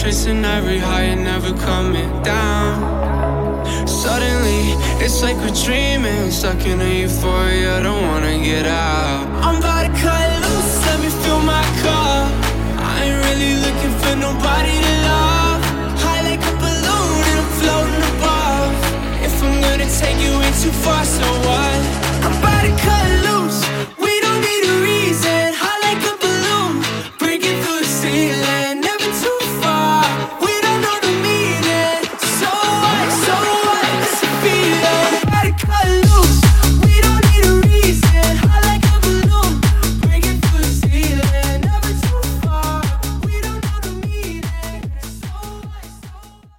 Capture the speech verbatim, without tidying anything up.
chasing every high and never coming down. Suddenly, it's like we're dreaming, stuck in a euphoria, don't wanna get out. I'm about to cut loose, let me fill my cup. I ain't really looking for nobody to love. High like a balloon and I'm floating above. If I'm gonna take you way too far, so what?